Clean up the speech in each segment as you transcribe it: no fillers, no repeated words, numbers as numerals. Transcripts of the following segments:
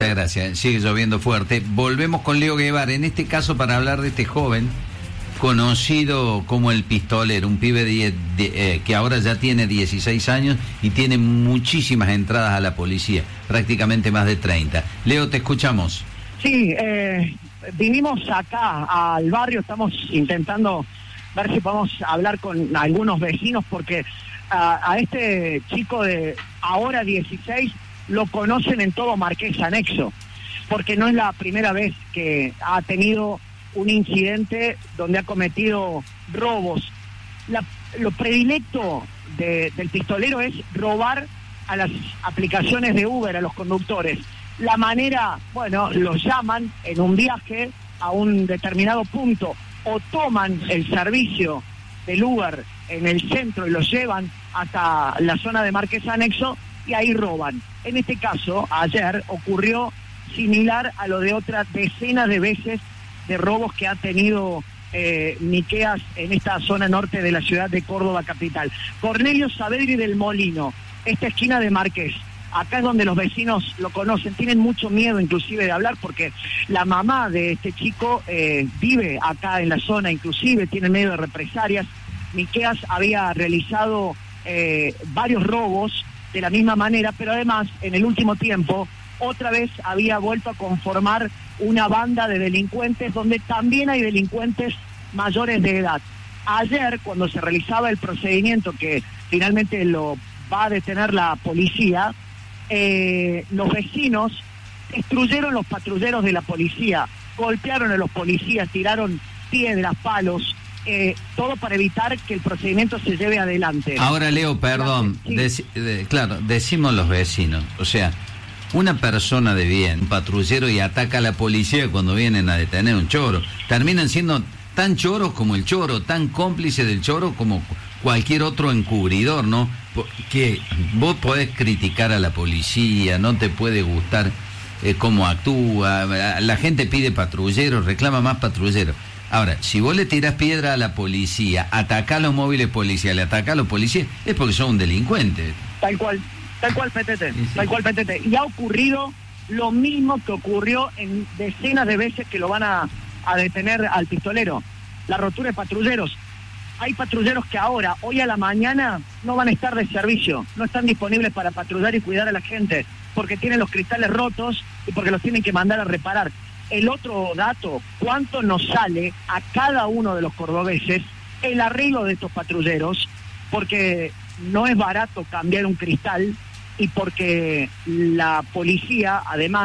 Gracias, sigue lloviendo fuerte. Volvemos con Leo Guevara, en este caso para hablar de este joven conocido como el pistolero, un pibe que ahora ya tiene 16 años y tiene muchísimas entradas a la policía, prácticamente más de 30. Leo, te escuchamos. Sí, vinimos acá al barrio, estamos intentando ver si podemos hablar con algunos vecinos porque a este chico de ahora 16 lo conocen en todo Marqués Anexo, porque no es la primera vez que ha tenido un incidente donde ha cometido robos. Lo predilecto del pistolero es robar a las aplicaciones de Uber, a los conductores. La manera, bueno, los llaman en un viaje a un determinado punto o toman el servicio del Uber en el centro y los llevan hasta la zona de Marqués Anexo y ahí roban. En este caso, ayer ocurrió similar a lo de otras decenas de veces de robos que ha tenido Miqueas en esta zona norte de la ciudad de Córdoba capital. Cornelio Saavedra del Molino, esta esquina de Marqués. Acá es donde los vecinos lo conocen, tienen mucho miedo inclusive de hablar porque la mamá de este chico vive acá en la zona, inclusive tiene miedo de represalias. Miqueas había realizado varios robos de la misma manera, pero además en el último tiempo otra vez había vuelto a conformar una banda de delincuentes donde también hay delincuentes mayores de edad. Ayer, cuando se realizaba el procedimiento que finalmente lo va a detener la policía, los vecinos destruyeron los patrulleros de la policía, golpearon a los policías, tiraron piedras, palos, todo para evitar que el procedimiento se lleve adelante. Ahora, Leo, perdón, sí. Claro, decimos los vecinos, o sea, una persona de bien, un patrullero, y ataca a la policía cuando vienen a detener un choro, terminan siendo tan choros como el choro, tan cómplice del choro como cualquier otro encubridor, ¿no? Que vos podés criticar a la policía, no te puede gustar cómo actúa, la gente pide patrulleros, reclama más patrulleros. Ahora, si vos le tirás piedra a la policía, atacás a los móviles policiales, atacás a los policías, es porque son un delincuente. Tal cual, PTT, sí. Tal cual, PTT. Y ha ocurrido lo mismo que ocurrió en decenas de veces que lo van a detener al pistolero. La rotura de patrulleros. Hay patrulleros que ahora, hoy a la mañana, no van a estar de servicio, no están disponibles para patrullar y cuidar a la gente, porque tienen los cristales rotos y porque los tienen que mandar a reparar. El otro dato, ¿cuánto nos sale a cada uno de los cordobeses el arreglo de estos patrulleros? Porque no es barato cambiar un cristal y porque la policía, además,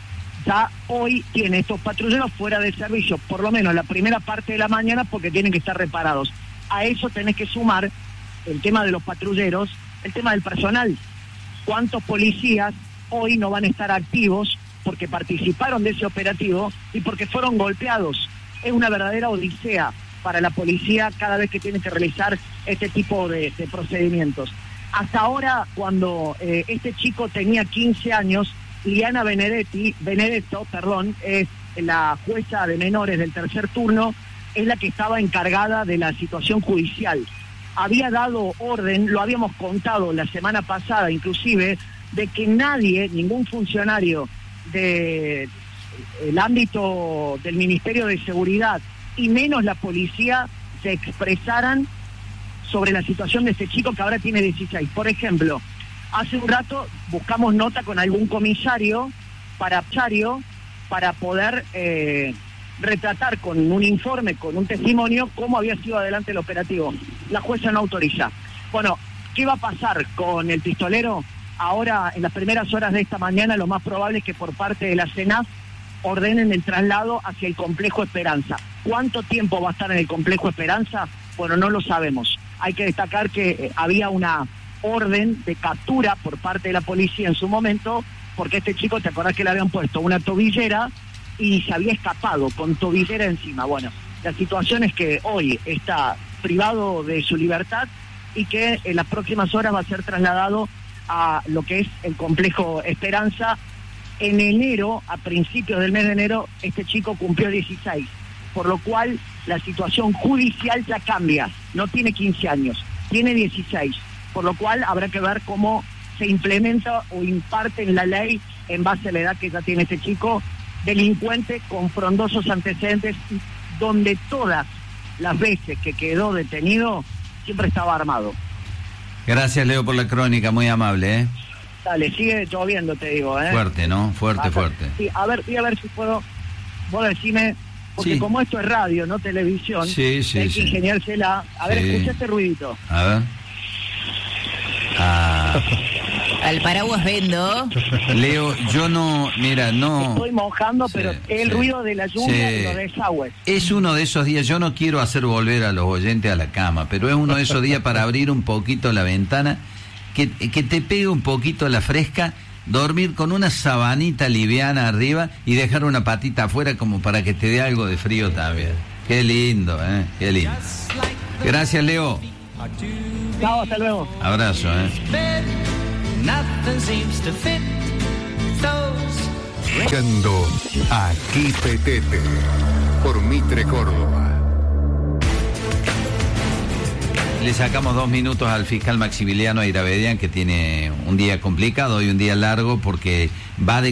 ya hoy tiene estos patrulleros fuera de servicio, por lo menos la primera parte de la mañana, porque tienen que estar reparados. A eso tenés que sumar el tema de los patrulleros, el tema del personal. ¿Cuántos policías hoy no van a estar activos porque participaron de ese operativo y porque fueron golpeados? Es una verdadera odisea para la policía cada vez que tiene que realizar este tipo de procedimientos. Hasta ahora, cuando este chico tenía 15 años, Liana Benedetto, es la jueza de menores del tercer turno, es la que estaba encargada de la situación judicial. Había dado orden, lo habíamos contado la semana pasada inclusive, de que nadie, ningún funcionario del ámbito del Ministerio de Seguridad y menos la policía se expresaran sobre la situación de este chico que ahora tiene 16. Por ejemplo, hace un rato buscamos nota con algún comisario para poder retratar con un informe, con un testimonio, cómo había sido adelante el operativo. La jueza no autoriza. Bueno, ¿qué va a pasar con el pistolero? Ahora, en las primeras horas de esta mañana, lo más probable es que por parte de la CENAF ordenen el traslado hacia el Complejo Esperanza. ¿Cuánto tiempo va a estar en el Complejo Esperanza? Bueno, no lo sabemos. Hay que destacar que había una orden de captura por parte de la policía en su momento, porque este chico, ¿te acordás que le habían puesto una tobillera y se había escapado con tobillera encima? Bueno, la situación es que hoy está privado de su libertad y que en las próximas horas va a ser trasladado a lo que es el Complejo Esperanza. En enero, a principios del mes de enero, este chico cumplió 16, por lo cual la situación judicial ya cambia. No tiene 15 años, tiene 16, por lo cual habrá que ver cómo se implementa o imparte en la ley en base a la edad que ya tiene este chico, delincuente con frondosos antecedentes, donde todas las veces que quedó detenido siempre estaba armado. Gracias, Leo, por la crónica, muy amable, ¿eh? Dale, sigue lloviendo, te digo, ¿eh? Fuerte, ¿no? Fuerte. Sí, voy a ver si puedo, vos decime, porque sí, como esto es radio, no televisión, sí, hay que ingeniársela. A ver, escucha este ruidito. A ver. Al paraguas vendo. Leo, yo no, mira, no... Estoy mojando, pero el ruido de la lluvia y los desagües. Es uno de esos días, yo no quiero hacer volver a los oyentes a la cama, pero es uno de esos días para abrir un poquito la ventana, que te pegue un poquito la fresca, dormir con una sabanita liviana arriba y dejar una patita afuera como para que te dé algo de frío también. Qué lindo, qué lindo. Gracias, Leo. Chao, hasta luego. Abrazo, Escuchando Aquí Petete por Mitre Córdoba. Le sacamos 2 minutos al fiscal Maximiliano Airabedian, que tiene un día complicado y un día largo porque va de